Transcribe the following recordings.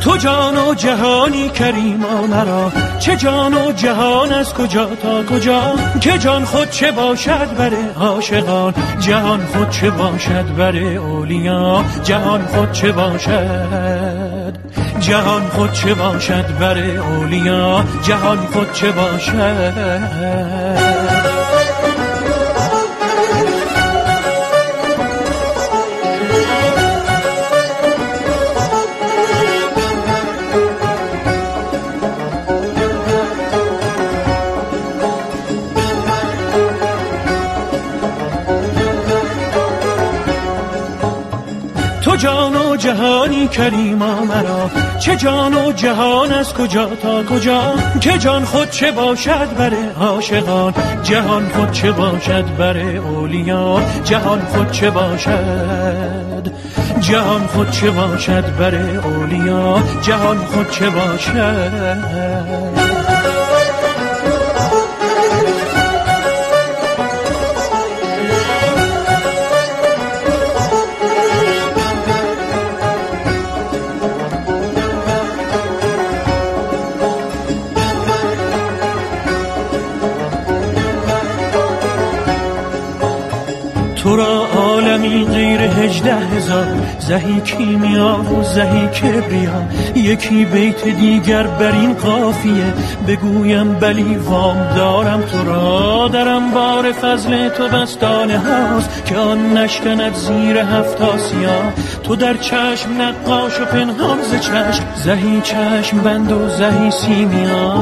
تو جان و جهانی کریما مرا، چه جان و جهان از کجا تا کجا، که جان خود چه باشد بر عاشقان، جهان خود چه باشد بر اولیا، جهان خود چه باشد، جهان خود چه باشد بر اولیا، جهان خود چه باشد. تو جان و جهانی کریما مرا، چه جان و جهان از کجا تا کجا، که جان خود چه باشد بر عاشقان، جهان خود چه باشد بر اولیا، جهان خود چه باشد، جهان خود چه باشد بر اولیا، جهان خود چه باشد. تو را عالمی غیر 18,000 زهی کیمیا و زهی کبریا، یکی بیت دیگر بر این قافیه بگویم بلی وام دارم تو را، درم بار فضل تو بستانه هاست که آن نشکند زیر 7 آسیا، تو در چشم نقاش و پنهان ز چشم، زهی چشم بند و زهی سیمیا.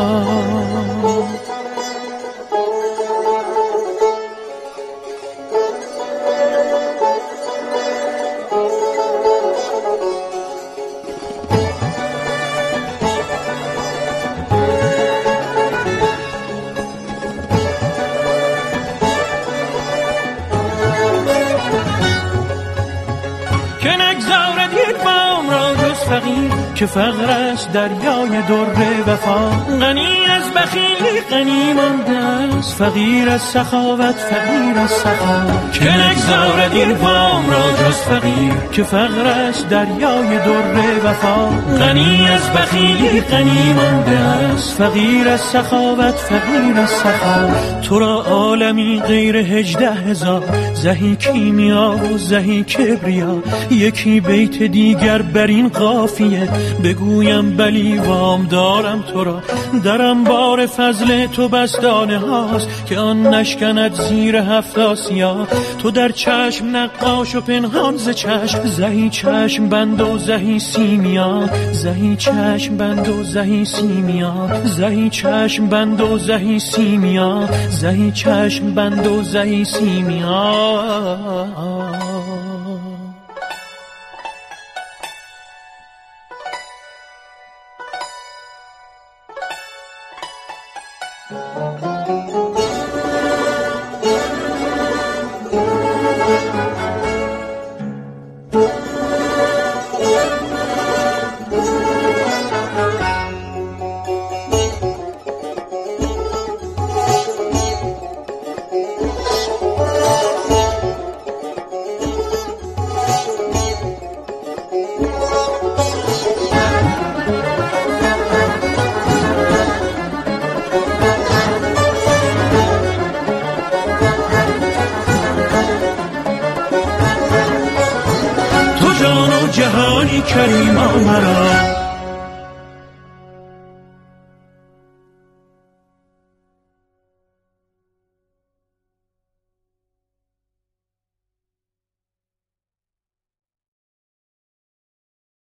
که نگذارد یک بام را جز فقیر، که فقر است دریای در وفا، غنی از بخیلی غنی مانده است، فقیر از سخاوت فقیر از سخا. که نگذارد یک بام را جز فقیر، که فقر است دریای در وفا، غنی از بخیلی غنی مانده است، فقیر از سخاوت فقیر از سخا. تو را عالمی غیر 18,000 زهی کیمیا و زهی کبریا، یکی بیت دیگر بر این قافیه بگویم بلی وام دارم تو را، درم بار فضل تو بستانه هاست که آن نشکند زیر 7 آسیا، تو در چشم نقاش و پنهان ز چشم، زهی چشم بند و زهی سیمیا، زهی چشم بند و زهی سیمیا، زهی چشم بند و زهی سیمیا، زهی چشم بند و زهی سیمیا. جهانی کریما مرا،